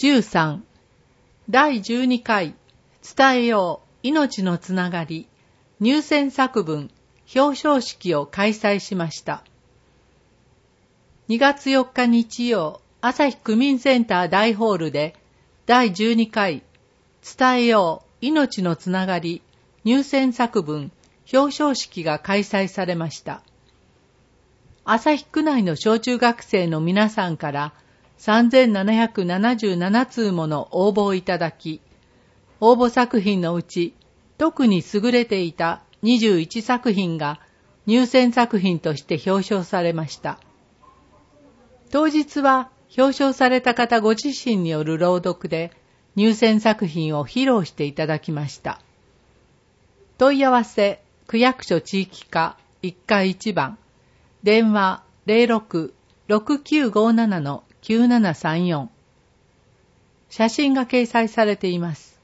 13第12回伝えよう命のつながり入選作文表彰式を開催しました。2月4日日曜、朝日区民センター大ホールで第12回伝えよう命のつながり入選作文表彰式が開催されました。朝日区内の小中学生の皆さんから3777通もの応募をいただき、応募作品のうち特に優れていた21作品が入選作品として表彰されました。当日は表彰された方ご自身による朗読で入選作品を披露していただきました。問い合わせ区役所地域課1階1番電話 06-6957-9734 写真が掲載されています。